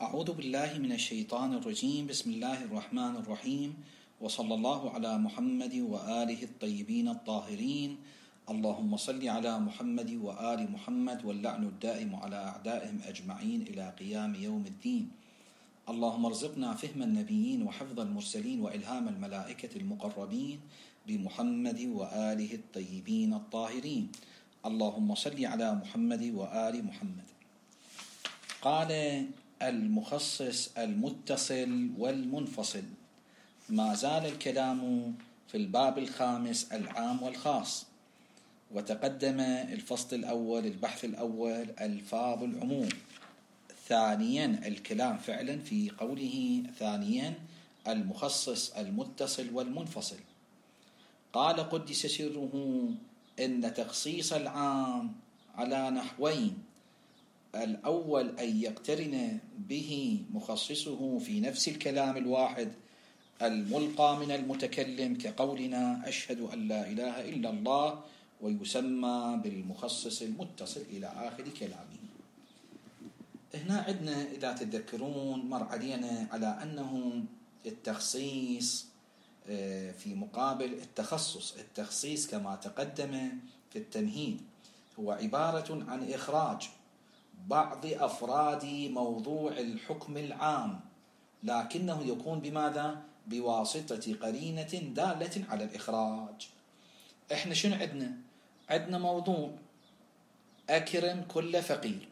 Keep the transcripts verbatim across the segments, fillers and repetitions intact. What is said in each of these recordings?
أعوذ بالله من الشيطان الرجيم. بسم الله الرحمن الرحيم، وصلى الله على محمد وآله الطيبين الطاهرين. اللهم صل على محمد وآل محمد، واللعن الدائم على أعدائهم أجمعين إلى قيام يوم الدين. اللهم ارزقنا فهم النبيين وحفظ المرسلين وإلهام الملائكة المقربين بمحمد وآله الطيبين الطاهرين. اللهم صل على محمد وآل محمد. قال المخصص المتصل والمنفصل. ما زال الكلام في الباب الخامس العام والخاص، وتقدم الفصل الأول البحث الأول ألفاظ العموم. ثانيا الكلام فعلا في قوله ثانيا المخصص المتصل والمنفصل. قال قدس سره إن تخصيص العام على نحوين: الأول أن يقترن به مخصصه في نفس الكلام الواحد الملقى من المتكلم، كقولنا أشهد أن لا إله إلا الله، ويسمى بالمخصص المتصل إلى آخر كلامه. هنا عندنا إذا تذكرون مر علينا على أنه التخصيص في مقابل التخصص. التخصيص كما تقدم في التمهيد هو عبارة عن إخراج بعض أفراد موضوع الحكم العام، لكنه يكون بماذا؟ بواسطة قرينة دالة على الإخراج. إحنا شنو عندنا؟ عندنا موضوع أكرم كل فقير.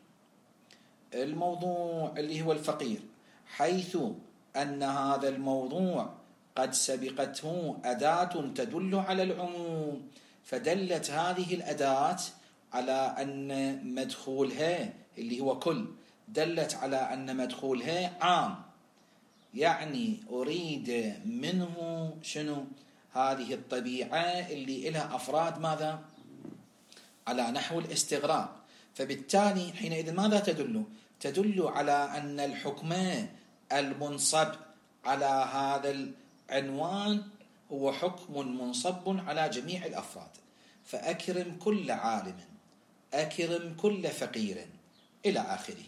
الموضوع اللي هو الفقير، حيث أن هذا الموضوع قد سبقته أداة تدل على العموم، فدلت هذه الأداة على أن مدخولها اللي هو كل دلت على أن مدخولها عام، يعني أريد منه شنو؟ هذه الطبيعة اللي إلها أفراد ماذا؟ على نحو الاستغراق. فبالتالي حينئذ ماذا تدل؟ تدل على أن الحكم المنصب على هذا العنوان هو حكم منصب على جميع الأفراد. فأكرم كل عالم، أكرم كل فقير، إلى آخره.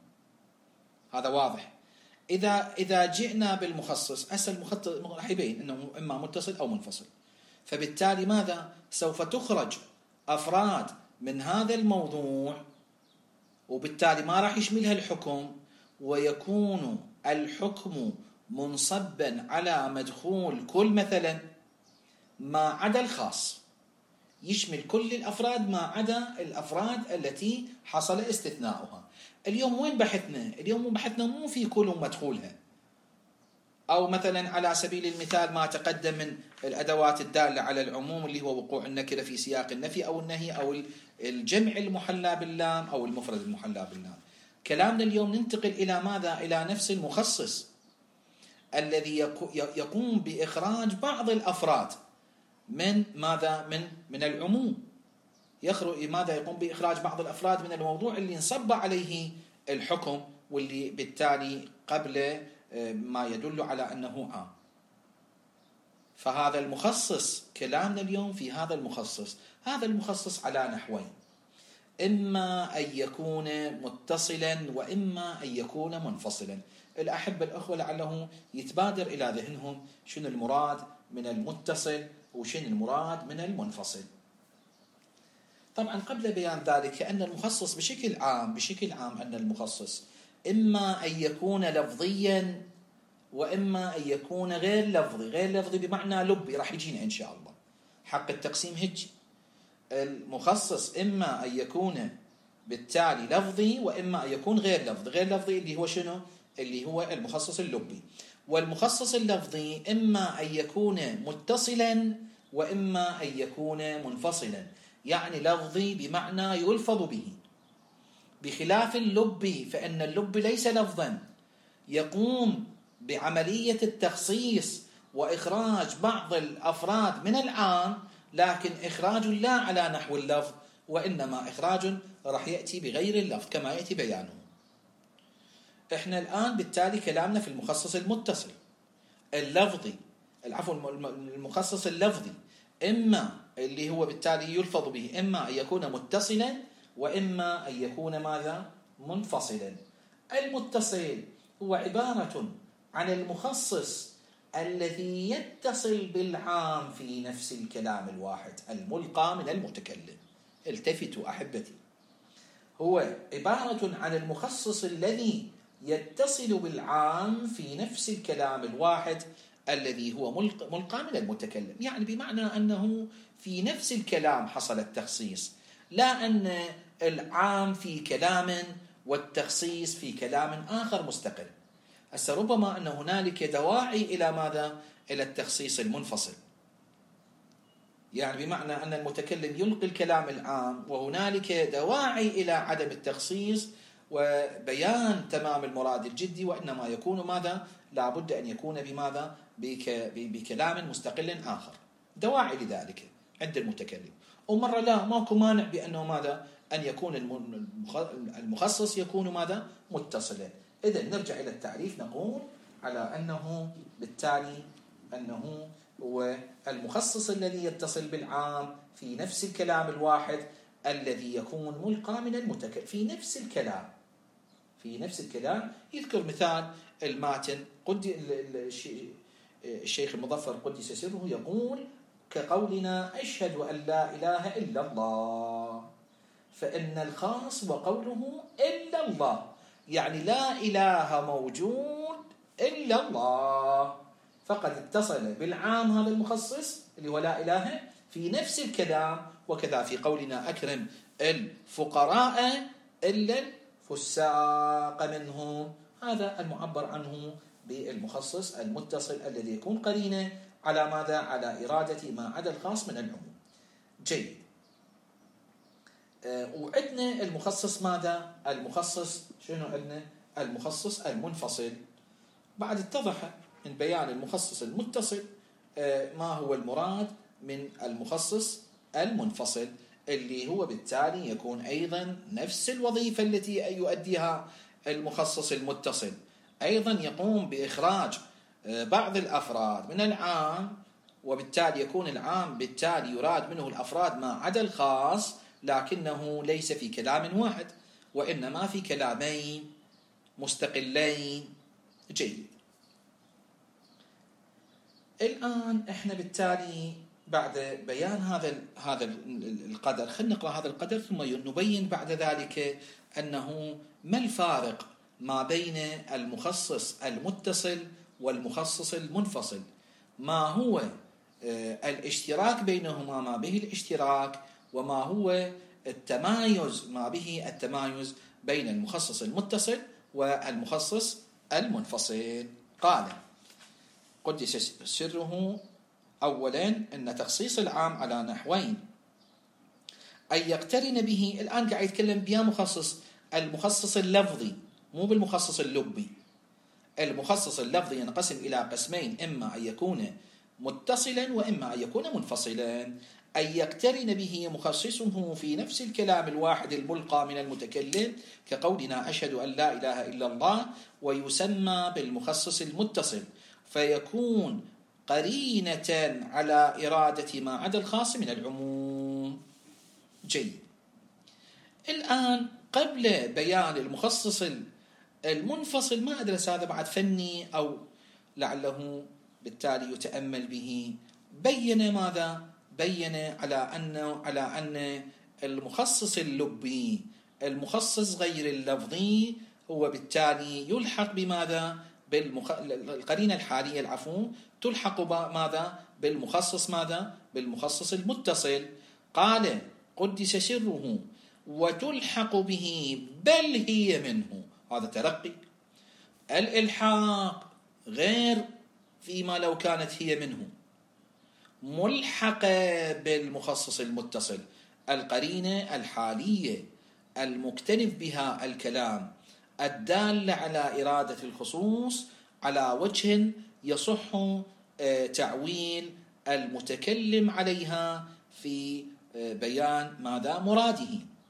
هذا واضح. إذا إذا جئنا بالمخصص، أسأل المخصص راح يبين أنه إما متصل أو منفصل. فبالتالي ماذا؟ سوف تخرج أفراد من هذا الموضوع، وبالتالي ما راح يشملها الحكم، ويكون الحكم منصبا على مدخول كل، مثلا ما عدا الخاص، يشمل كل الأفراد ما عدا الأفراد التي حصل استثناؤها. اليوم وين بحثنا؟ اليوم بحثنا مو في كل مدخولها، أو مثلا على سبيل المثال ما تقدم من الأدوات الدالة على العموم اللي هو وقوع النكرة في سياق النفي أو النهي، أو الجمع المحلى باللام أو المفرد المحلى باللام. كلامنا اليوم ننتقل إلى ماذا؟ إلى نفس المخصص الذي يقوم بإخراج بعض الأفراد من ماذا؟ من من العموم. يخرج ماذا؟ يقوم بإخراج بعض الأفراد من الموضوع اللي انصب عليه الحكم، واللي بالتالي قبل ما يدل على أنه عام. فهذا المخصص، كلامنا اليوم في هذا المخصص. هذا المخصص على نحوين: إما أن يكون متصلا، وإما أن يكون منفصلا. الأحبة الأخوة لعله يتبادر إلى ذهنهم شنو المراد من المتصل وشنو المراد من المنفصل. طبعا قبل بيان ذلك أن المخصص بشكل عام بشكل عام أن المخصص إما أن يكون لفظيا، وإما أن يكون غير لفظي. غير لفظي بمعنى لبي، راح يجينا إن شاء الله حق التقسيم هجي. المخصص إما أن يكون بالتالي لفظي، وإما أن يكون غير لفظي. غير لفظي اللي هو شنو؟ اللي هو المخصص اللبي. والمخصص اللفظي إما أن يكون متصلا، وإما أن يكون منفصلا، يعني لفظي بمعنى يلفظ به، بخلاف اللبي فإن اللبي ليس لفظا، يقوم بعملية التخصيص وإخراج بعض الأفراد من العام، لكن إخراج لا على نحو اللفظ، وإنما إخراج راح يأتي بغير اللفظ كما يأتي بيانه. إحنا الآن بالتالي كلامنا في المخصص المتصل اللفظي، العفو المخصص اللفظي، إما اللي هو بالتالي يلفظ به إما أن يكون متصلا، وإما أن يكون ماذا؟ منفصلا. المتصل هو عبارة عن المخصص الذي يتصل بالعام في نفس الكلام الواحد الملقى من المتكلم. التفتوا أحبتي، هو عبارة عن المخصص الذي يتصل بالعام في نفس الكلام الواحد الذي هو ملقى من المتكلم، يعني بمعنى أنه في نفس الكلام حصل التخصيص، لا أن العام في كلام والتخصيص في كلام آخر مستقل. هسه ربما أن هنالك دواعي إلى ماذا؟ إلى التخصيص المنفصل، يعني بمعنى أن المتكلم يلقي الكلام العام، وهنالك دواعي إلى عدم التخصيص وبيان تمام المراد الجدي، وإنما يكون ماذا؟ لا بد أن يكون بماذا؟ بك بكلام مستقل آخر، دواعي لذلك عند المتكلم. ومرة لا، ماكو مانع بأنه ماذا؟ أن يكون المخصص يكون ماذا؟ متصلا. إذن نرجع إلى التعريف، نقول على أنه بالتالي أنه هو المخصص الذي يتصل بالعام في نفس الكلام الواحد الذي يكون ملقى من المتكلم في نفس الكلام في نفس الكلام. يذكر مثال الماتن، قد الشيخ المظفر قدس سره يقول: كقولنا أشهد أن لا إله إلا الله، فإن الخاص وقوله إلا الله، يعني لا إله موجود إلا الله، فقد اتصل بالعام هذا المخصص اللي هو لا إله في نفس الكلام. وكذا في قولنا أكرم الفقراء إلا الفساق منهم، هذا المعبر عنه بالمخصص المتصل الذي يكون قرينه على ماذا؟ على إرادة ما عدا الخاص من العموم. جيد. أه وعندنا المخصص ماذا؟ المخصص شنو عندنا؟ المخصص المنفصل. بعد اتضح من بيان المخصص المتصل أه ما هو المراد من المخصص المنفصل، اللي هو بالتالي يكون أيضا نفس الوظيفة التي يؤديها المخصص المتصل، أيضا يقوم بإخراج بعض الأفراد من العام، وبالتالي يكون العام بالتالي يراد منه الأفراد ما عدا الخاص، لكنه ليس في كلام واحد وإنما في كلامين مستقلين. جيد. الآن احنا بالتالي بعد بيان هذا هذا القدر، خلينا نقرأ هذا القدر ثم نبين بعد ذلك أنه ما الفارق ما بين المخصص المتصل والمخصص المنفصل، ما هو الاشتراك بينهما ما به الاشتراك، وما هو التمايز ما به التمايز بين المخصص المتصل والمخصص المنفصل. قال قدس سره: أولا أن تخصيص العام على نحوين: أن يقترن به، الآن قاعد يتكلم بيا مخصص المخصص اللفظي مو بالمخصص اللبي. المخصص اللفظي ينقسم إلى قسمين: إما أن يكون متصلا وإما أن يكون منفصلا. أن يقترن به مخصصه في نفس الكلام الواحد الملقى من المتكلم، كقولنا أشهد أن لا إله إلا الله، ويسمى بالمخصص المتصل، فيكون قرينة على إرادة ما عدا الخاص من العموم. جيد. الآن قبل بيان المخصص المنفصل، ما أدرس هذا بعد فني أو لعله بالتالي يتأمل به، بين ماذا؟ بين على أنه على أن المخصص اللبي، المخصص غير اللفظي، هو بالتالي يلحق بماذا؟ بالمخ... القرينة الحالية العفو تلحق بماذا؟ بالمخصص ماذا؟ بالمخصص المتصل. قال قدس سره: وتلحق به بل هي منه. هذا ترقي. الإلحاق غير فيما لو كانت هي منه، ملحقة بالمخصص المتصل، القرينة الحالية المكتنف بها الكلام الدالة على إرادة الخصوص على وجه يصح تعويل المتكلم عليها في بيان ماذا؟ مراده.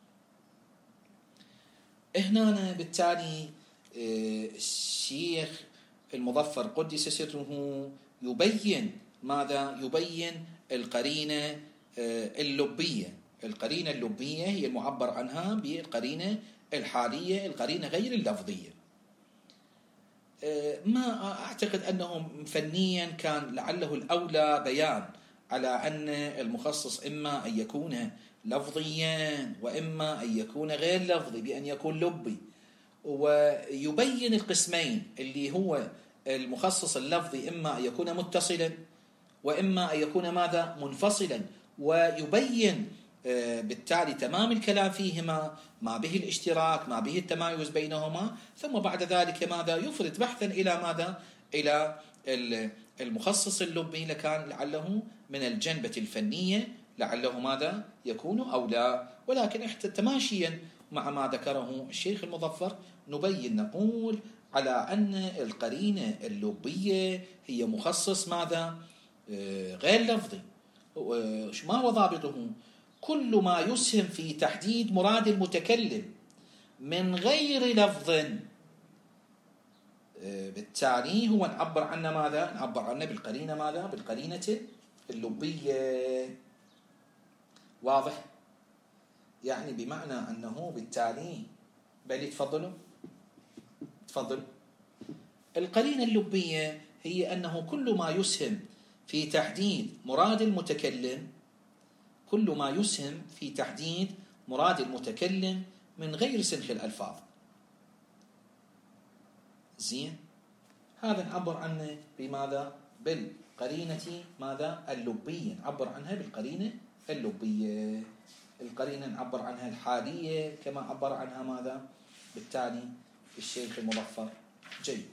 هنا بالتالي الشيخ المظفر قدس سره يبين ماذا؟ يبين القرينة اللبية. القرينة اللبية هي المعبر عنها بالقرينة الحالية، القرينة غير اللفظية. ما أعتقد أنه فنيا كان لعله الأولى بيان على أن المخصص إما أن يكون لفظيا وإما أن يكون غير لفظي، بأن يكون لبي، ويبين القسمين اللي هو المخصص اللفظي إما أن يكون متصلا وإما أن يكون ماذا منفصلا، ويبين بالتالي تمام الكلام فيهما، ما به الاشتراك، ما به التمايز بينهما، ثم بعد ذلك ماذا يفرد بحثا إلى ماذا إلى المخصص اللبي، لكان لعله من الجنبة الفنية لعله ماذا يكون أولى. ولكن تماشيا مع ما ذكره الشيخ المظفر نبين نقول على أن القرينة اللبية هي مخصص ماذا غير لفظي. ما هو ضابطه؟ كل ما يسهم في تحديد مراد المتكلم من غير لفظ، بالتالي هو نعبر عنه ماذا؟ نعبر عنه بالقرينة ماذا؟ بالقرينة اللبية. واضح؟ يعني بمعنى أنه بالتالي بل تفضلوا تفضل القرينة اللبية هي أنه كل ما يسهم في تحديد مراد المتكلم كل ما يسهم في تحديد مراد المتكلم من غير سنخ الألفاظ. زين، هذا نعبر عنه بماذا؟ بالقرينة ماذا؟ اللبية، نعبر عنها بالقرينة اللبية. القرينة نعبر عنها الحالية كما عبر عنها ماذا؟ بالتالي الشيخ المظفر. جيد.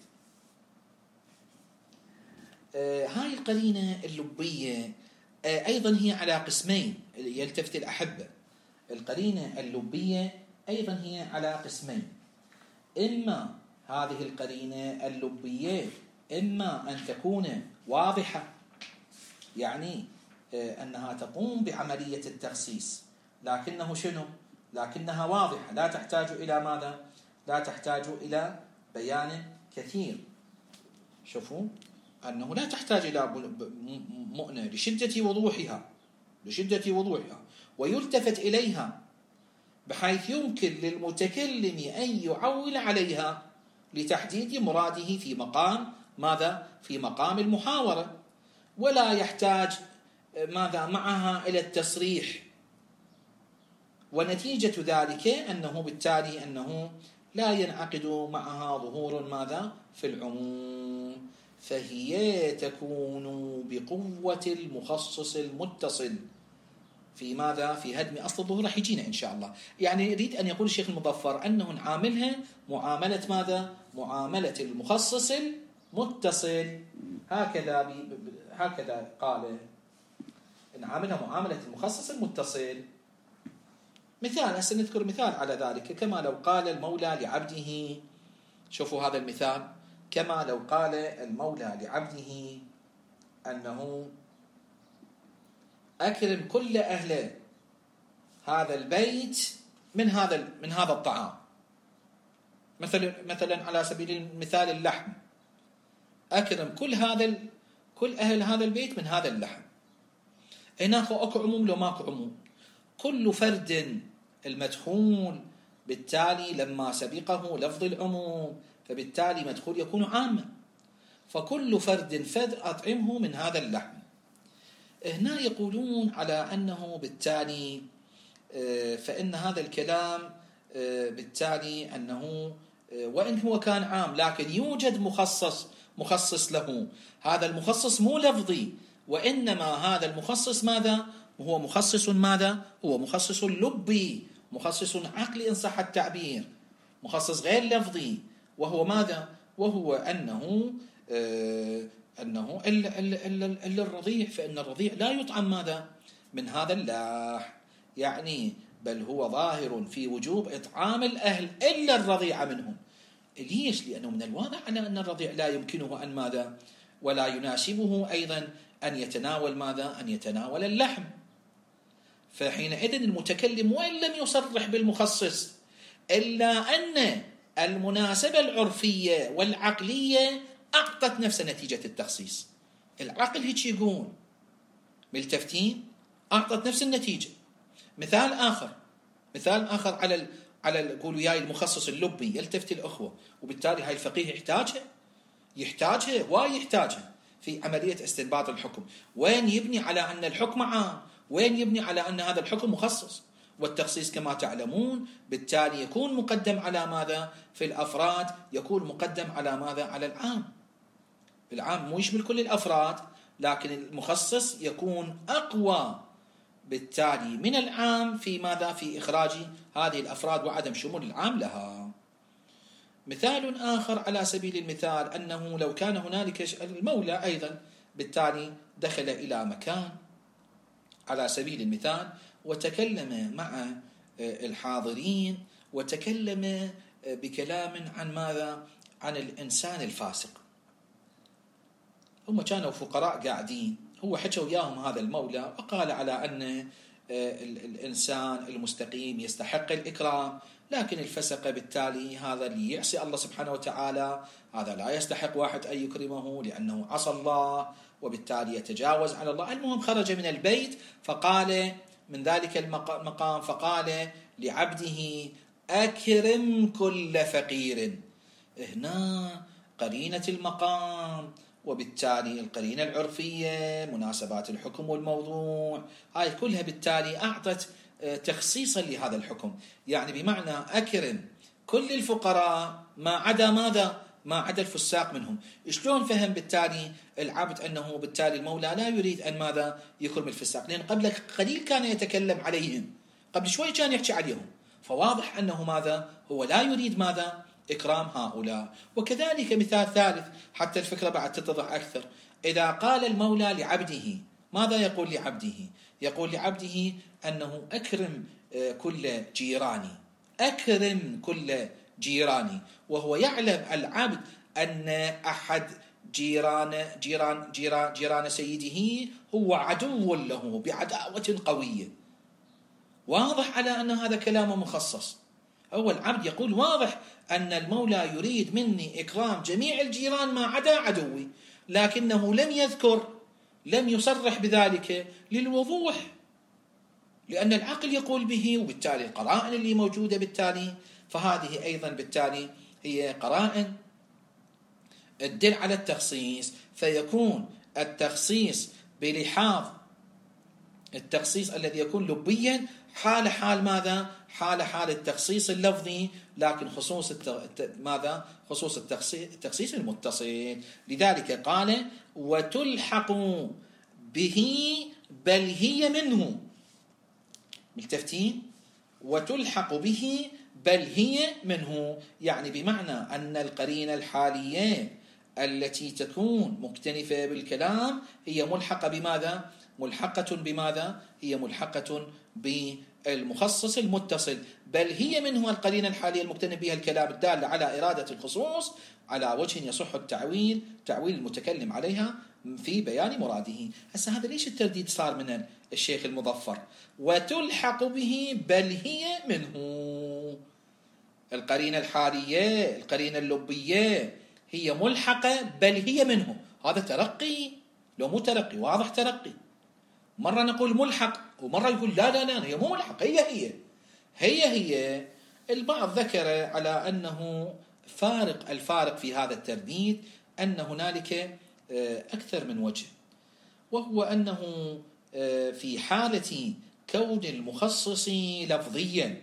آه هاي القرينة اللبية آه أيضا هي على قسمين يلتفت الأحبة. القرينة اللبية أيضا هي على قسمين، إما هذه القرينة اللبية إما أن تكون واضحة، يعني آه أنها تقوم بعملية التخصيص، لكنه شنو؟ لكنها واضحة، لا تحتاج إلى ماذا؟ لا تحتاج إلى بيان كثير. شوفوا أنه لا تحتاج إلى مؤنة لشدة وضوحها لشدة وضوحها ويلتفت إليها بحيث يمكن للمتكلم أن يعول عليها لتحديد مراده في مقام ماذا؟ في مقام المحاورة، ولا يحتاج ماذا معها إلى التصريح. ونتيجة ذلك أنه بالتالي أنه لا ينعقد معها ظهور ماذا؟ في العموم، فهي تكون بقوة المخصص المتصل في ماذا؟ في هدم أصل الظهور. راح يجينا إن شاء الله. يعني يريد أن يقول الشيخ المظفر أنه نعاملها معاملة ماذا؟ معاملة المخصص المتصل. هكذا هكذا قال، نعاملها معاملة المخصص المتصل. مثال، سنذكر مثال على ذلك، كما لو قال المولى لعبده، شوفوا هذا المثال، كما لو قال المولى لعبده أنه أكرم كل أهل هذا البيت من هذا من هذا الطعام. مثلا مثلا على سبيل المثال اللحم، أكرم كل هذا كل أهل هذا البيت من هذا اللحم. هناك أكو عموم لو ماكو عموم؟ كل فرد المدخول بالتالي لما سبقه لفظ العموم فبالتالي مدخول يكون عاما، فكل فرد فرد أطعمه من هذا اللحم. هنا يقولون على أنه بالتالي فإن هذا الكلام بالتالي أنه وإن هو كان عام لكن يوجد مخصص مخصص له. هذا المخصص مو لفظي، وإنما هذا المخصص ماذا؟ هو مخصص ماذا؟ هو مخصص لبي، مخصص عقلي إن صح التعبير، مخصص غير لفظي. وهو ماذا؟ وهو أنه آه أنه إلا, إلا, إلا, إلا الرضيع، فإن الرضيع لا يطعم ماذا؟ من هذا اللاح، يعني بل هو ظاهر في وجوب إطعام الأهل إلا الرضيع منهم. ليش؟ لأنه من الواضح أن أن الرضيع لا يمكنه أن ماذا؟ ولا يناسبه أيضا أن يتناول ماذا؟ أن يتناول اللحم. فحينئذ المتكلم وإن لم يصرح بالمخصص إلا أن المناسبة العرفية والعقلية أعطت نفس نتيجة التخصيص. العقل هيك يقول، ملتفتين، أعطت نفس النتيجة. مثال آخر مثال آخر على ال على قولوا ياي المخصص اللبي، يلتفت الأخوة، وبالتالي هاي الفقيه يحتاجها يحتاجها واي يحتاجها في عملية استنباط الحكم. وين يبني على أن الحكم عام، وين يبني على أن هذا الحكم مخصص. والتخصيص كما تعلمون بالتالي يكون مقدم على ماذا؟ في الأفراد يكون مقدم على ماذا؟ على العام. العام مو يشمل كل الأفراد، لكن المخصص يكون أقوى بالتالي من العام في ماذا؟ في إخراج هذه الأفراد وعدم شمول العام لها. مثال آخر على سبيل المثال أنه لو كان هنالك المولى أيضا بالتالي دخل إلى مكان على سبيل المثال وتكلم مع الحاضرين وتكلم بكلام عن ماذا؟ عن الإنسان الفاسق. هم كانوا فقراء قاعدين، هو حكى وياهم هذا المولى وقال على أن الإنسان المستقيم يستحق الإكرام، لكن الفسق بالتالي هذا اللي يعصي الله سبحانه وتعالى هذا لا يستحق واحد أن يكرمه لأنه عصى الله وبالتالي يتجاوز على الله. المهم خرج من البيت فقال من ذلك المقام فقال لعبده أكرم كل فقير. هنا قرينة المقام وبالتالي القرينة العرفية مناسبات الحكم والموضوع هاي كلها بالتالي أعطت تخصيصا لهذا الحكم، يعني بمعنى أكرم كل الفقراء ما عدا ماذا؟ ما عدا الفساق منهم. شلون فهم بالتالي العبد أنه بالتالي المولى لا يريد أن ماذا؟ يكرم الفساق، لأن قبل قليل كان يتكلم عليهم، قبل شوي كان يحكي عليهم، فواضح أنه ماذا؟ هو لا يريد ماذا؟ إكرام هؤلاء. وكذلك مثال ثالث حتى الفكرة بعد تتضح أكثر، إذا قال المولى لعبده ماذا يقول لعبده؟ يقول لعبده أنه أكرم كل جيراني، أكرم كل جيراني، وهو يعلم العبد أن أحد جيران جيران جيران, جيران سيده هو عدو له بعداوة قوية. واضح على أن هذا كلام مخصص. هو العبد يقول واضح أن المولى يريد مني إكرام جميع الجيران ما عدا عدوي، لكنه لم يذكر لم يصرح بذلك للوضوح، لأن العقل يقول به وبالتالي القرائن اللي موجودة بالتالي، فهذه أيضا بالتالي هي قرائن تدل على التخصيص. فيكون التخصيص بلحاظ التخصيص الذي يكون لبيا حال حال ماذا؟ حال حال التخصيص اللفظي، لكن خصوص الت... ماذا؟ خصوص التخصيص المتصل. لذلك قال وتلحق به بل هي منه. ملتفتين؟ وتلحق به بل هي منه، يعني بمعنى أن القرينة الحالية التي تكون مكتنفة بالكلام هي ملحقة بماذا؟ ملحقة بماذا؟ هي ملحقة بالمخصص المتصل، بل هي منه القرينة الحالية المكتنف بها الكلام الدالة على إرادة الخصوص على وجه يصح التعويل تعويل المتكلم عليها في بيان مراده. هسه هذا ليش الترديد صار من الشيخ المظفر؟ وتلحق به بل هي منه. القرينة الحالية القرينة اللبية هي ملحقة بل هي منه. هذا ترقي لو مو ترقي؟ واضح ترقي. مرة نقول ملحق ومرة يقول لا لا لا هي مو ملحق، هي هي هي هي. البعض ذكر على أنه فارق الفارق في هذا الترديد أن هنالك أكثر من وجه، وهو أنه في حالة كون المخصص لفظيا،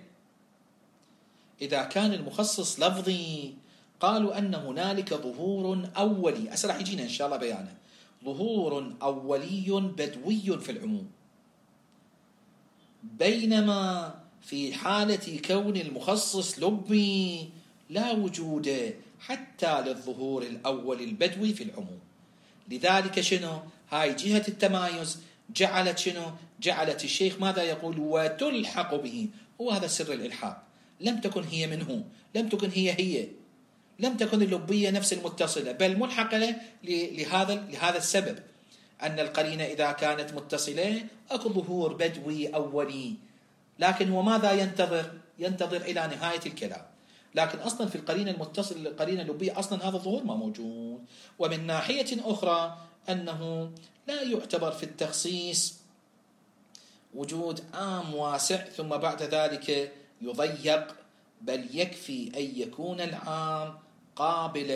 إذا كان المخصص لفظي قالوا أن هنالك ظهور أولي، أسرع يجينا إن شاء الله بيانه، ظهور أولي بدوي في العموم، بينما في حالة كون المخصص لبي لا وجود حتى للظهور الأول البدوي في العموم. لذلك شنو هاي جهة التمايز جعلت شنو جعلت الشيخ ماذا يقول وتلحق به. هو هذا سر الإلحاق، لم تكن هي منه، لم تكن هي هي، لم تكن اللبية نفس المتصلة، بل ملحقة لهذا لهذا السبب أن القرينة إذا كانت متصلة أكو ظهور بدوي أولي، لكن هو ماذا ينتظر؟ ينتظر إلى نهاية الكلام. لكن أصلا في القرينة المتصلة القرينة اللبية أصلا هذا الظهور ما موجود. ومن ناحية أخرى أنه لا يعتبر في التخصيص وجود عام واسع ثم بعد ذلك يضيق، بل يكفي أن يكون العام قابلا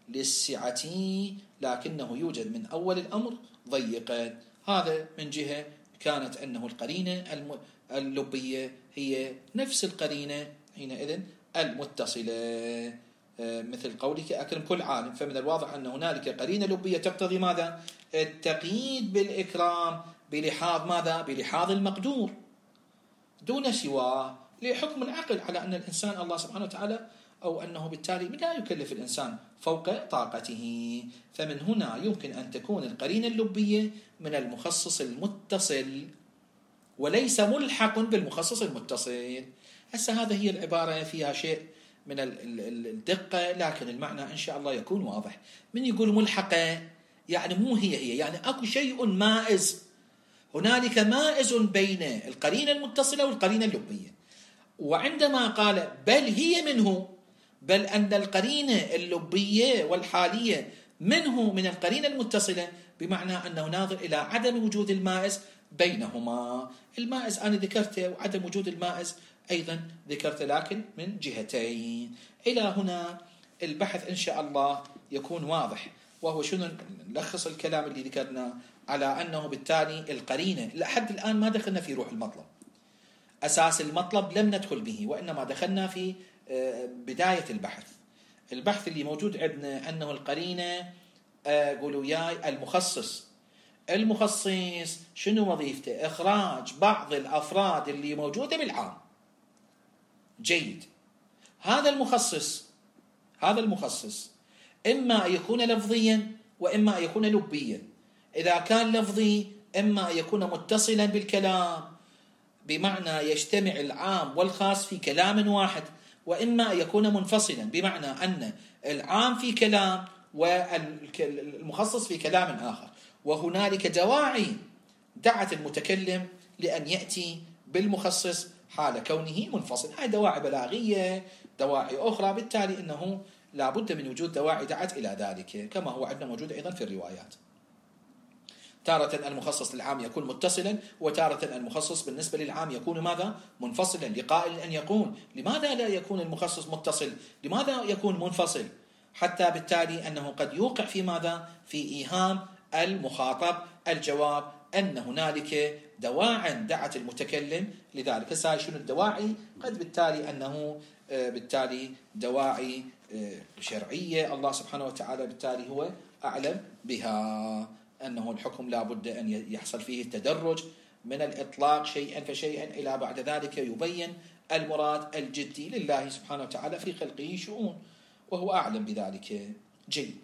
للسعة لكنه يوجد من أول الأمر ضيقا. هذا من جهة كانت أنه القرينة اللبية هي نفس القرينة حينئذ المتصلة، مثل قولك أكرم كل عالم. فمن الواضح أن هنالك قرينة لبية تقتضي ماذا؟ التقييد بالإكرام بلحاظ ماذا؟ بلحاظ المقدور دون سواه، لحكم العقل على أن الإنسان الله سبحانه وتعالى أو أنه بالتالي لا يكلف الإنسان فوق طاقته. فمن هنا يمكن أن تكون القرينة اللبية من المخصص المتصل وليس ملحق بالمخصص المتصل. هسه هذا هي العبارة فيها شيء من الدقة، لكن المعنى إن شاء الله يكون واضح. من يقول ملحقة يعني مو هي هي، يعني أكو شيء مائز، هنالك مائز بين القرينة المتصلة والقرينة اللبية. وعندما قال بل هي منه، بل أن القرينة اللبية والحالية منه من القرينة المتصلة، بمعنى أنه ناظر إلى عدم وجود المائز بينهما. المائز أنا ذكرته وعدم وجود المائز أيضا ذكرته، لكن من جهتين. إلى هنا البحث إن شاء الله يكون واضح، وهو شنو نلخص الكلام اللي ذكرناه على أنه بالتالي القرينة لحد الآن ما دخلنا في روح المطلب، أساس المطلب لم ندخل به، وإنما دخلنا في بداية البحث. البحث اللي موجود عندنا أنه القرينة قولوا وياي المخصص. المخصص شنو وظيفته؟ إخراج بعض الأفراد اللي موجودة بالعام. جيد. هذا المخصص هذا المخصص إما أن يكون لفظيا وإما أن يكون لبيا. إذا كان لفظي إما أن يكون متصلا بالكلام بمعنى يجتمع العام والخاص في كلام واحد، وإما أن يكون منفصلا بمعنى أن العام في كلام والمخصص في كلام آخر. وهنالك دواعي دعت المتكلم لأن يأتي بالمخصص حال كونه منفصل. هاي دواعي بلاغية، دواعي أخرى، بالتالي أنه لا بد من وجود دواعي دعت إلى ذلك، كما هو عندنا موجود أيضا في الروايات. تارة المخصص للعام يكون متصلا، وتارة المخصص بالنسبة للعام يكون ماذا؟ منفصلا. لقائل أن يقول لماذا لا يكون المخصص متصل؟ لماذا يكون منفصل؟ حتى بالتالي أنه قد يوقع في ماذا؟ في إيهام المخاطب الجواب أن هنالك دواعي دعت المتكلم لذلك. هسه شنو الدواعي؟ قد بالتالي أنه بالتالي دواعي شرعية الله سبحانه وتعالى بالتالي هو أعلم بها، أنه الحكم لا بد أن يحصل فيه التدرج من الإطلاق شيئا فشيئا إلى بعد ذلك يبين المراد الجدي لله سبحانه وتعالى في خلقه شؤون، وهو أعلم بذلك. جيد.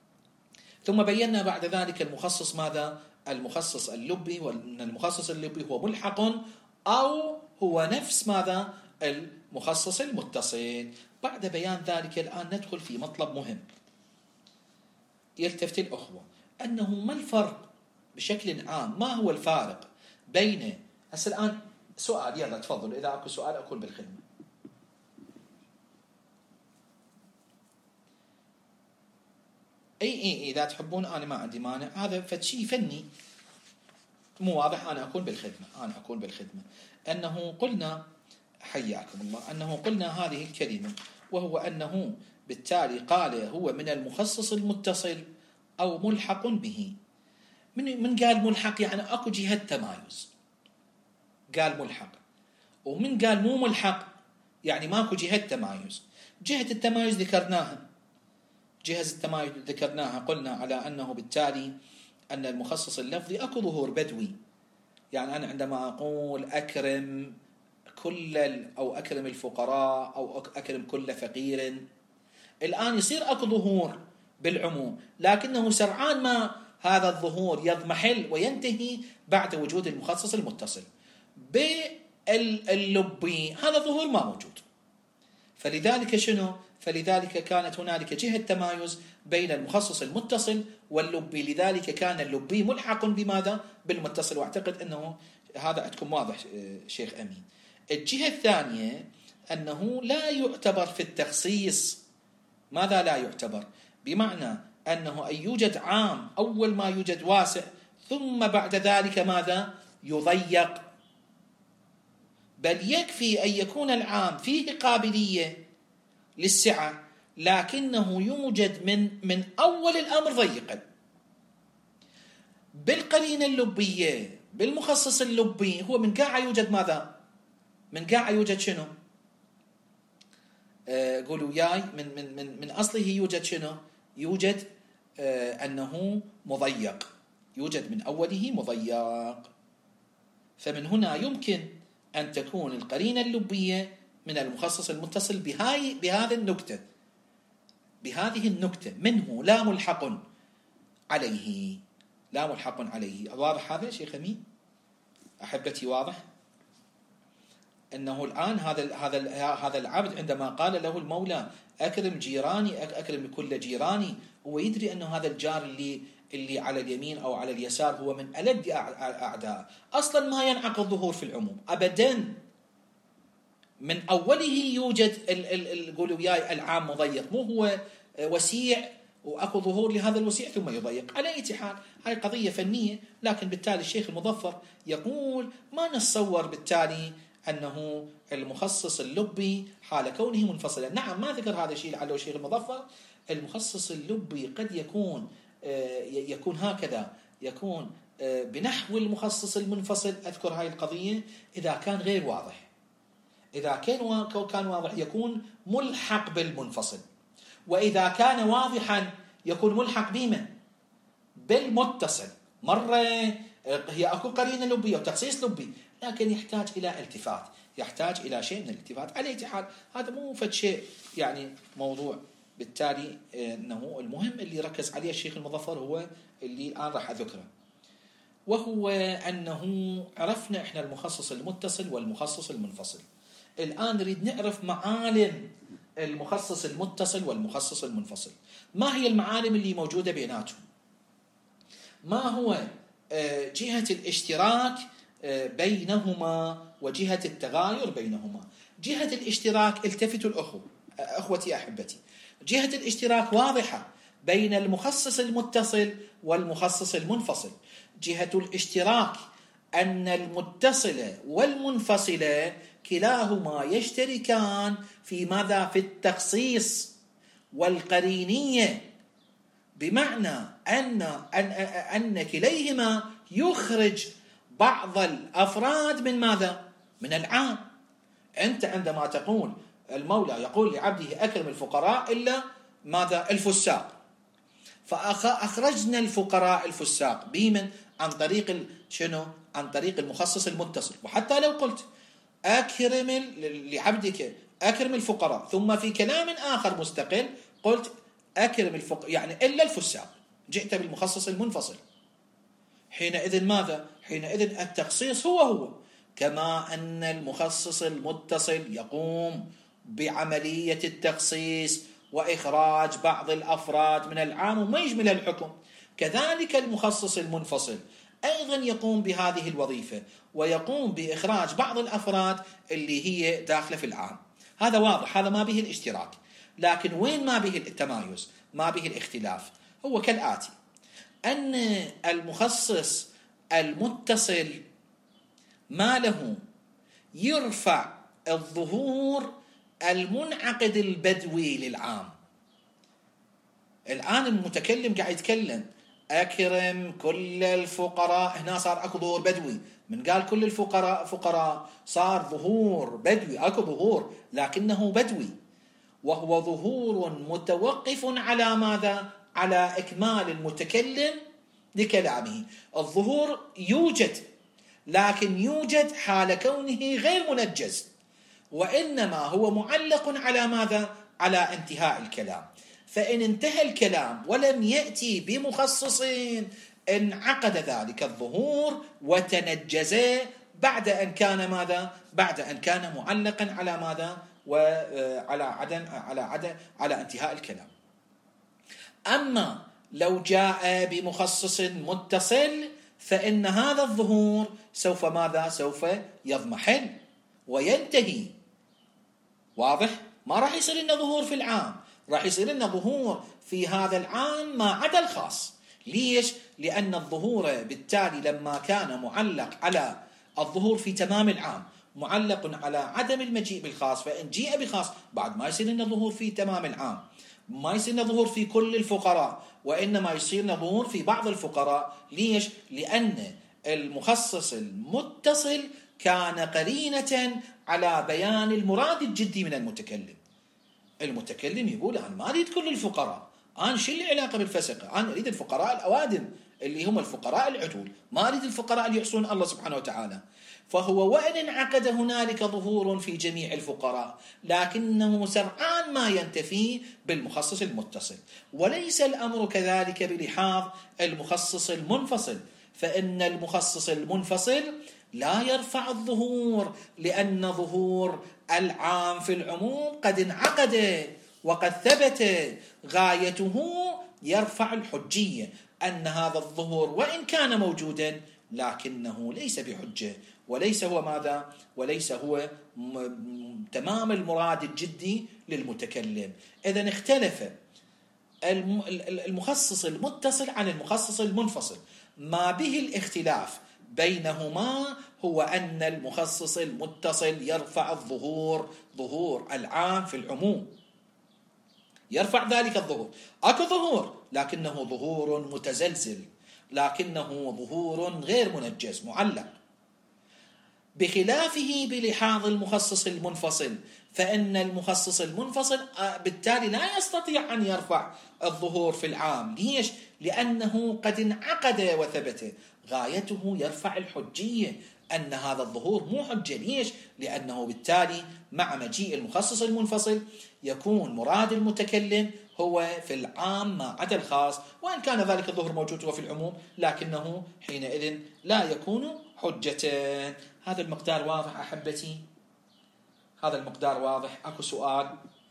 ثم بينا بعد ذلك المخصص ماذا؟ المخصص اللبي، وأن المخصص اللبي هو ملحق أو هو نفس ماذا؟ المخصص المتصل. بعد بيان ذلك الآن ندخل في مطلب مهم يلتفت الأخوة، أنه ما الفرق بشكل عام، ما هو الفارق بين هسه الآن سؤال، يلا تفضلوا إذا أكو سؤال أكون بالخدمة. أي أي إذا تحبون أنا ما عندي مانع، هذا فشي فني مو واضح أنا أكون بالخدمة، أنا أكون بالخدمة. أنه قلنا حياكم الله، أنه قلنا هذه الكلمة، وهو أنه بالتالي قال هو من المخصص المتصل أو ملحق به. من من قال ملحق يعني أكو جهة تمايز، قال ملحق. ومن قال مو ملحق يعني ماكو جهة تمايز. جهة التمايز ذكرناها، جهة التمايز ذكرناها، قلنا على أنه بالتالي أن المخصص اللفظي أكو ظهور بدوي. يعني أنا عندما أقول أكرم كل أو أكرم الفقراء أو أكرم كل فقير، الآن يصير أكو ظهور بالعموم، لكنه سرعان ما هذا الظهور يضمحل وينتهي بعد وجود المخصص المتصل. باللبي هذا الظهور ما موجود، فلذلك شنو؟ فلذلك كانت هنالك جهة تمايز بين المخصص المتصل واللبي، لذلك كان اللبي ملحق بماذا؟ بالمتصل. واعتقد أنه هذا عندكم واضح شيخ أمين. الجهة الثانية أنه لا يعتبر في التخصيص، ماذا لا يعتبر؟ بمعنى أنه أن يوجد عام أول ما يوجد واسع، ثم بعد ذلك ماذا؟ يضيق. بل يكفي أن يكون العام فيه قابلية للسعة، لكنه يوجد من من أول الأمر ضيقا. بالقرينة اللبية بالمخصص اللبي هو من قاعة يوجد ماذا؟ من قاعة يوجد شنو؟ آه قولوا وياي، من من من من أصله يوجد شنو؟ يوجد آه أنه مضيق، يوجد من أوله مضيق. فمن هنا يمكن أن تكون القرينة اللبية من المخصص المتصل بهاي بهذه النكتة بهذه النكتة منه لا ملحق عليه، لا ملحق عليه. واضح هذا شيخ أمين؟ أحبتي واضح؟ أنه الآن هذا هذا هذا العبد عندما قال له المولى أكرم جيراني أكرم كل جيراني، هو يدري أنه هذا الجار اللي اللي على اليمين أو على اليسار هو من ألد أعداء، أصلا ما ينعقد ظهور في العموم أبدا. من أوله يوجد قولوا وياي العام مضيق، مو هو وسيع وأكو ظهور لهذا الوسيع ثم يضيق. على أي حال هاي قضية فنية، لكن بالتالي الشيخ المظفر يقول ما نتصور بالتالي أنه المخصص اللبي حال كونه منفصلا. نعم ما ذكر هذا الشيء لعله الشيخ المظفر. المخصص اللبي قد يكون يكون هكذا، يكون بنحو المخصص المنفصل. أذكر هاي القضية إذا كان غير واضح، إذا كان كان واضح يكون ملحق بالمنفصل، وإذا كان واضحا يكون ملحق بمن؟ بالمتصل. مرة هي أكو قرينة لبية وتخصيص لبي، لكن يحتاج إلى التفات، يحتاج إلى شيء من الالتفات. على أي حال هذا مو فد شيء يعني موضوع. بالتالي أنه المهم اللي ركز عليه الشيخ المظفر هو اللي الآن راح أذكره، وهو أنه عرفنا إحنا المخصص المتصل والمخصص المنفصل. الآن نريد نعرف معالم المخصص المتصل والمخصص المنفصل. ما هي المعالم اللي موجودة بيناتهم؟ ما هو جهة الاشتراك بينهما وجهة التغاير بينهما؟ جهة الاشتراك، التفتوا الأخوة أخوتي أحبتي، جهة الاشتراك واضحة بين المخصص المتصل والمخصص المنفصل. جهة الاشتراك أن المتصل والمنفصل كلاهما يشتركان في ماذا؟ في التخصيص والقرينية، بمعنى أن أن أن كليهما يخرج بعض الأفراد من ماذا؟ من العام. أنت عندما تقول المولى يقول لعبده أكرم الفقراء إلا ماذا؟ الفساق، فأخرجنا الفقراء الفساق بمن؟ عن طريق شنو؟ عن طريق المخصص المتصل. وحتى لو قلت أكرم لعبدك أكرم الفقراء، ثم في كلام آخر مستقل قلت أكرم الفقراء يعني إلا الفساق، جئت بالمخصص المنفصل. حينئذ ماذا؟ حينئذ التخصيص هو هو، كما أن المخصص المتصل يقوم بعملية التخصيص وإخراج بعض الأفراد من العام وما يشمل الحكم، كذلك المخصص المنفصل أيضا يقوم بهذه الوظيفة ويقوم بإخراج بعض الأفراد اللي هي داخلة في العام. هذا واضح، هذا ما به الاشتراك. لكن وين ما به التمايز، ما به الاختلاف؟ هو كالآتي: أن المخصص المتصل ما له يرفع الظهور المنعقد البدوي للعام. الآن المتكلم قاعد يتكلم أكرم كل الفقراء، هنا صار أكو ظهور بدوي. من قال كل الفقراء فقراء صار ظهور بدوي، أكو ظهور لكنه بدوي، وهو ظهور متوقف على ماذا؟ على إكمال المتكلم لكلامه. الظهور يوجد، لكن يوجد حال كونه غير منجز، وإنما هو معلق على ماذا؟ على انتهاء الكلام. فإن انتهى الكلام ولم يأتي بمخصص انعقد ذلك الظهور وتنجز بعد أن كان ماذا؟ بعد أن كان معلقا على ماذا؟ وعلى عدم على عدم على انتهاء الكلام. أما لو جاء بمخصص متصل فإن هذا الظهور سوف ماذا؟ سوف يضمحل وينتهي. واضح؟ ما راح يصير لنا ظهور في العام، راح يصير لنا ظهور في هذا العام ما عدا الخاص. ليش؟ لأن الظهور بالتالي لما كان معلق على الظهور في تمام العام معلق على عدم المجيء بالخاص، فإن جيء بخاص بعد ما يصير لنا ظهور في تمام العام، ما يصير لنا ظهور في كل الفقراء، وإنما يصير لنا ظهور في بعض الفقراء. ليش؟ لأن المخصص المتصل كان قرينة على بيان المراد الجدي من المتكلم. المتكلم يقول أنا ما أريد كل الفقراء، أنا شو اللي علاقة بالفسقة؟ أنا أريد الفقراء الأوادم اللي هم الفقراء العدول، ما أريد الفقراء اللي يعصون الله سبحانه وتعالى. فهو وإن انعقد هنالك ظهور في جميع الفقراء، لكنه سرعان ما ينتفي بالمخصص المتصل. وليس الأمر كذلك بلحاظ المخصص المنفصل، فإن المخصص المنفصل لا يرفع الظهور، لأن ظهور العام في العموم قد انعقد وقد ثبت. غايته يرفع الحجية، أن هذا الظهور وإن كان موجودا لكنه ليس بحجة، وليس هو ماذا؟ وليس هو تمام المراد الجدي للمتكلم. إذن اختلف المخصص المتصل عن المخصص المنفصل. ما به الاختلاف بينهما هو أن المخصص المتصل يرفع الظهور، ظهور العام في العموم، يرفع ذلك الظهور. أكو ظهور لكنه ظهور متزلزل، لكنه ظهور غير منجز معلق. بخلافه بلحاظ المخصص المنفصل، فإن المخصص المنفصل بالتالي لا يستطيع أن يرفع الظهور في العام. ليش؟ لأنه قد انعقد وثبت. غايته يرفع الحجية، أن هذا الظهور مو حجة. ليش؟ لأنه بالتالي مع مجيء المخصص المنفصل يكون مراد المتكلم هو في العام ما عدا الخاص، وإن كان ذلك الظهور موجود هو في العموم، لكنه حينئذ لا يكون حجة. هذا المقدار واضح أحبتي؟ هذا المقدار واضح؟ أكو سؤال؟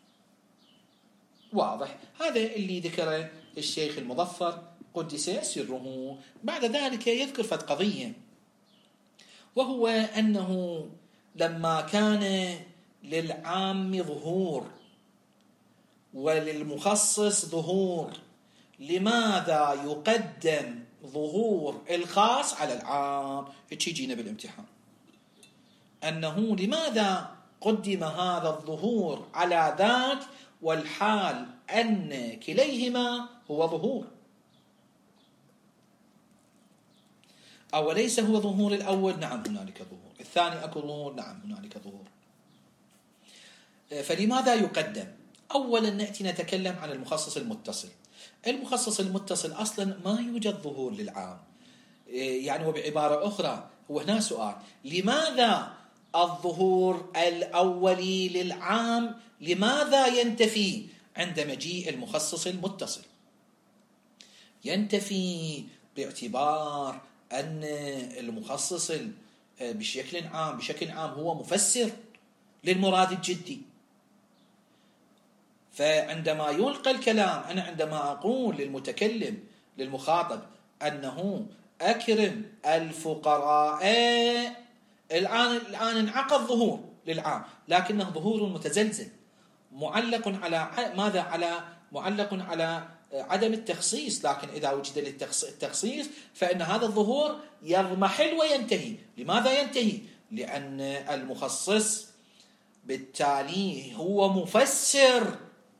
واضح. هذا اللي ذكره الشيخ المظفر قدس سره. بعد ذلك يذكر فد قضية، وهو أنه لما كان للعام ظهور وللمخصص ظهور، لماذا يقدم ظهور الخاص على العام؟ هيك يجينا بالامتحان، أنه لماذا قدم هذا الظهور على ذاك والحال أن كليهما هو ظهور؟ أوليس هو ظهور الأول؟ نعم هنالك ظهور. الثاني أكو ظهور؟ نعم هنالك ظهور. فلماذا يقدم؟ أولا نأتي نتكلم عن المخصص المتصل. المخصص المتصل أصلا ما يوجد ظهور للعام، يعني وبعبارة أخرى هو هنا سؤال: لماذا الظهور الأولي للعام لماذا ينتفي عند مجيء المخصص المتصل؟ ينتفي باعتبار أن المخصص بشكل عام بشكل عام هو مفسر للمراد الجدي. فعندما يلقى الكلام، أنا عندما أقول للمتكلم للمخاطب أنه أكرم الفقراء، الآن الآن انعقد ظهور للعام، لكنه ظهور متزلزل معلق على ماذا؟ على معلق على عدم التخصيص. لكن إذا وجد التخصيص فإن هذا الظهور يضمحل وينتهي. لماذا ينتهي؟ لأن المخصص بالتالي هو مفسر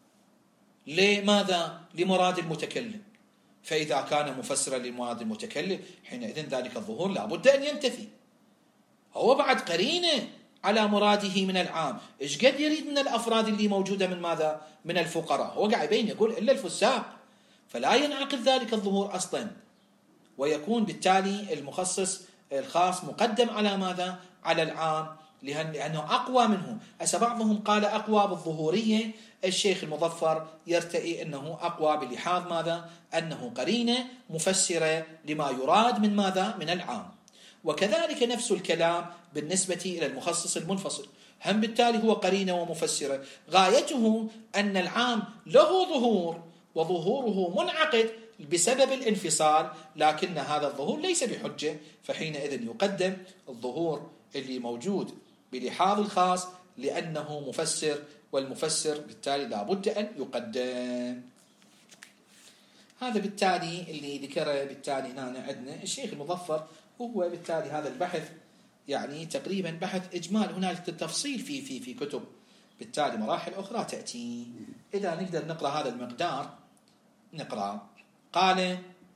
لماذا؟ لمراد المتكلم. فإذا كان مفسرا لمراد المتكلم حينئذ ذلك الظهور لابد أن ينتفي. هو بعد قرينه على مراده من العام. إيش قد يريد من الأفراد اللي موجودة من ماذا؟ من الفقراء. هو قاعد يبين يقول إلا الفساق، فلا ينعقد ذلك الظهور أصلا، ويكون بالتالي المخصص الخاص مقدم على ماذا؟ على العام، لأنه أقوى منه. هسه بعضهم قال أقوى بالظهورية، الشيخ المظفر يرتئي أنه أقوى بلحاظ ماذا؟ أنه قرينة مفسرة لما يراد من ماذا؟ من العام. وكذلك نفس الكلام بالنسبة إلى المخصص المنفصل، هم بالتالي هو قرينة ومفسرة. غايته أن العام له ظهور وظهوره منعقد بسبب الانفصال، لكن هذا الظهور ليس بحجة، فحينئذ يقدم الظهور اللي موجود بلحاظ الخاص لأنه مفسر، والمفسر بالتالي لابد أن يقدم. هذا بالتالي اللي ذكره بالتالي هنا عندنا الشيخ المظفر. وهو بالتالي هذا البحث يعني تقريبا بحث إجمال، هنالك التفصيل في في في كتب بالتالي مراحل أخرى تأتي. إذا نقدر نقرأ هذا المقدار نقرأ. قال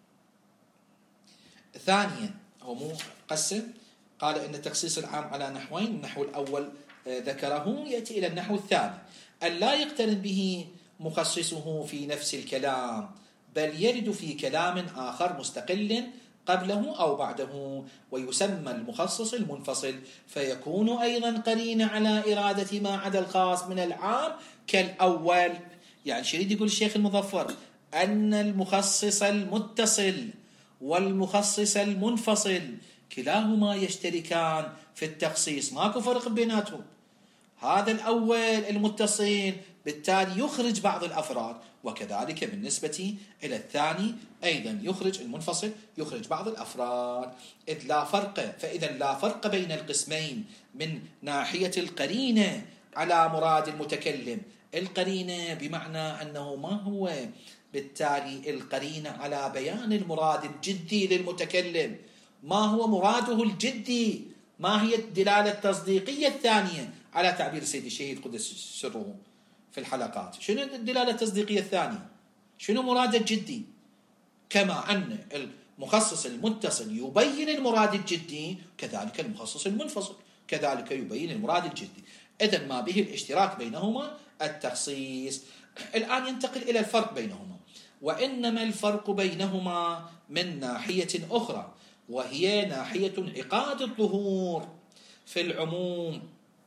ثانيا، هو مو قسم، قال إن التخصيص العام على نحوين. النحو الأول ذكره، يأتي إلى النحو الثاني أن لا يقترن به مخصصه في نفس الكلام، بل يرد في كلام آخر مستقل قبله أو بعده، ويسمى المخصص المنفصل، فيكون أيضا قرين على إرادة ما عدا الخاص من العام كالأول. يعني شريد يقول الشيخ المظفر أن المخصص المتصل والمخصص المنفصل كلاهما يشتركان في التخصيص، ماكو فرق بيناتهم. هذا الأول المتصل بالتالي يخرج بعض الأفراد، وكذلك بالنسبة إلى الثاني أيضا يخرج المنفصل يخرج بعض الأفراد، إذ لا فرق. فإذا لا فرق بين القسمين من ناحية القرينة على مراد المتكلم. القرينة بمعنى أنه ما هو بالتالي القرينة على بيان المراد الجدي للمتكلم، ما هو مراده الجدي، ما هي الدلالة التصديقية الثانية على تعبير سيدي الشهيد قدس سره في الحلقات. شنو الدلالة التصديقية الثانية؟ شنو مراده الجدي؟ كما أن المخصص المتصل يبين المراد الجدي، كذلك المخصص المنفصل كذلك يبين المراد الجدي. إذن ما به الاشتراك بينهما التخصيص. الآن ينتقل إلى الفرق بينهما، وإنما الفرق بينهما من ناحية أخرى، وهي ناحية انعقاد الظهور في العموم.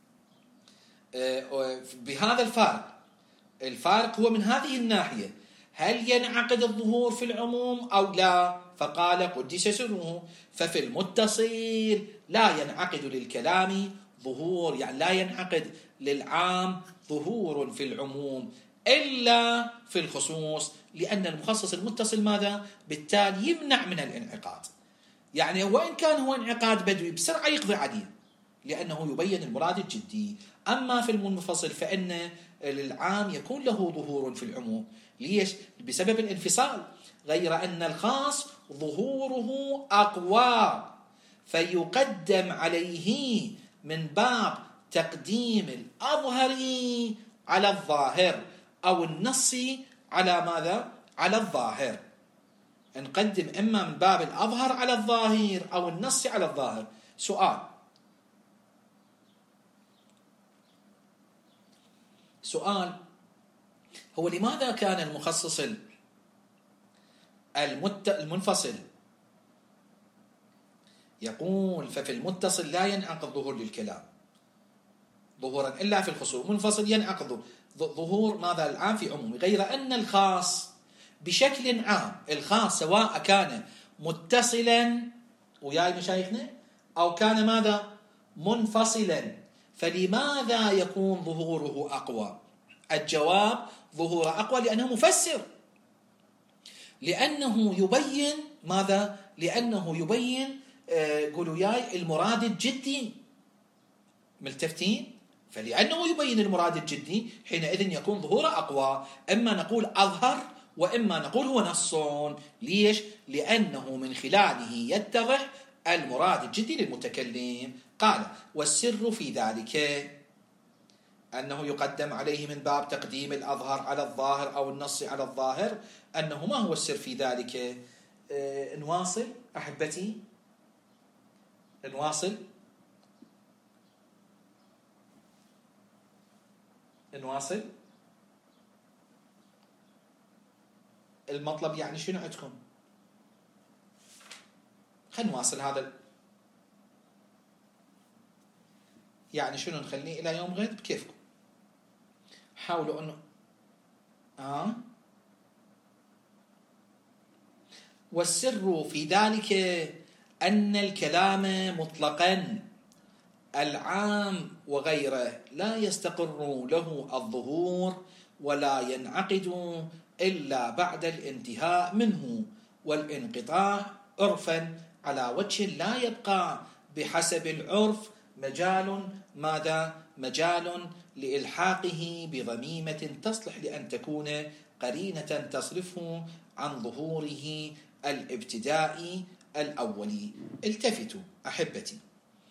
بهذا الفارق، الفارق هو من هذه الناحية، هل ينعقد الظهور في العموم أو لا؟ فقال قدس سره ففي المتصل لا ينعقد للكلام ظهور، يعني لا ينعقد للعام ظهور في العموم إلا في الخصوص، لأن المخصص المتصل ماذا؟ بالتالي يمنع من الانعقاد. يعني وإن كان هو انعقاد بدوي بسرعة يقضي عليه لأنه يبين المراد الجدي. أما في المنفصل فإن العام يكون له ظهور في العموم. ليش؟ بسبب الانفصال، غير أن الخاص ظهوره أقوى، فيقدم عليه من باب تقديم الأظهر على الظاهر، أو النص على ماذا؟ على الظاهر. نقدم إما من باب الأظهر على الظاهر أو النص على الظاهر. سؤال سؤال هو لماذا كان المخصص المنفصل يقول ففي المتصل لا ينعقد ظهور للكلام ظهورا إلا في الخصوص، منفصل ينعقد ظهور ماذا؟ العام في عمومي، غير أن الخاص بشكل عام، الخاص سواء كان متصلا وياي مشايخنا أو كان ماذا؟ منفصلا، فلماذا يكون ظهوره أقوى؟ الجواب ظهوره أقوى لأنه مفسر، لأنه يبين ماذا؟ لأنه يبين آه قولوا ياي المراد الجدي. ملتفتين؟ فلأنه يبين المراد الجدي حينئذ يكون ظهوره أقوى. إما نقول أظهر وإما نقول هو نص. ليش؟ لأنه من خلاله يتضح المراد الجدي للمتكلم. قال والسر في ذلك أنه يقدم عليه من باب تقديم الأظهر على الظاهر أو النص على الظاهر. أنه ما هو السر في ذلك؟ آه نواصل أحبتي، نواصل نواصل المطلب يعني شنو عندكم؟ خلينا نواصل هذا يعني شنو، نخليه إلى يوم غد بكيفكم. حاولوا أنه آه والسر في ذلك أن الكلام مطلقا العام وغيره لا يستقر له الظهور ولا ينعقد إلا بعد الانتهاء منه والانقطاع عرفا على وجه لا يبقى بحسب العرف مجال ماذا؟ مجال لإلحاقه بضميمة تصلح لأن تكون قرينة تصرفه عن ظهوره الابتدائي الأولي. التفتوا أحبتي،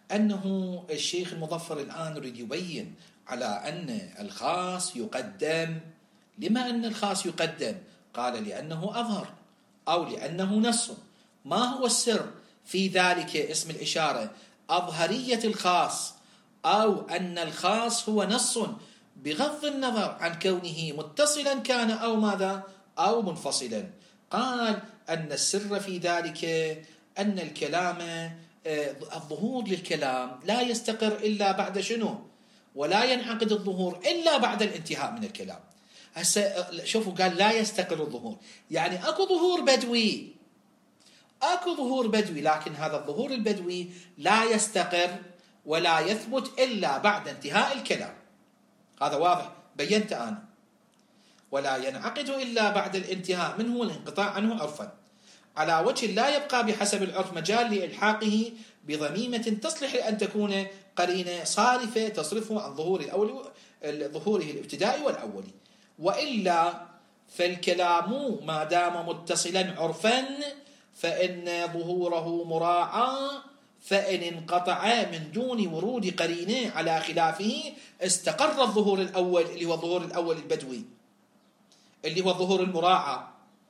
أنه الشيخ المظفر الآن يريد يبين على أن الخاص يقدم. لما أن الخاص يقدم؟ قال لأنه أظهر أو لأنه نص. ما هو السر في ذلك اسم الإشارة؟ أظهرية الخاص أو أن الخاص هو نص بغض النظر عن كونه متصلا كان أو ماذا أو منفصلا. قال أن السر في ذلك أن الكلام الظهور للكلام لا يستقر إلا بعد شنو؟ ولا ينعقد الظهور إلا بعد الانتهاء من الكلام. هسه شوفوا قال لا يستقر الظهور، يعني أكو ظهور بدوي، أكو ظهور بدوي، لكن هذا الظهور البدوي لا يستقر ولا يثبت إلا بعد انتهاء الكلام. هذا واضح بينت أنا. ولا ينعقد إلا بعد الانتهاء منه والانقطاع عنه عرفا، على وجه لا يبقى بحسب العرف مجال لإلحاقه بضميمة تصلح أن تكون قرينة صارفة تصرفه عن ظهور الأول ظهوره الابتدائي والأولي. وإلا فالكلام ما دام متصلا عرفا فإن ظهوره مراعى، فإن انقطع من دون ورود قرينة على خلافه استقر الظهور الأول اللي هو الظهور الأول البدوي اللي هو الظهور المراعى،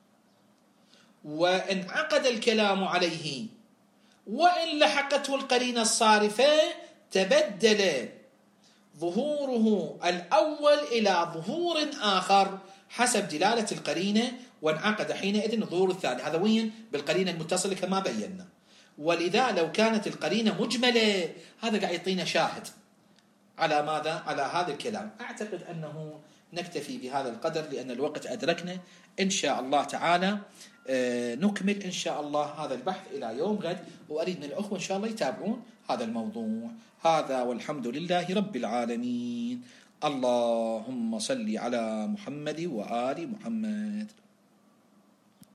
وانعقد الكلام عليه. وإن لحقته القرينة الصارفة تبدل ظهوره الأول إلى ظهور آخر حسب دلالة القرينة، وانعقد حينئذ الظهور الثاني. هذا وين؟ بالقرينة المتصلة كما بينا. ولذا لو كانت القرينة مجملة هذا قاعد يعطينا شاهد على ماذا؟ على هذا الكلام. أعتقد أنه نكتفي بهذا القدر لأن الوقت أدركنا. إن شاء الله تعالى نكمل إن شاء الله هذا البحث إلى يوم غد، وأريد من الأخوة إن شاء الله يتابعون هذا الموضوع. هذا والحمد لله رب العالمين. اللهم صل على محمد وآل محمد.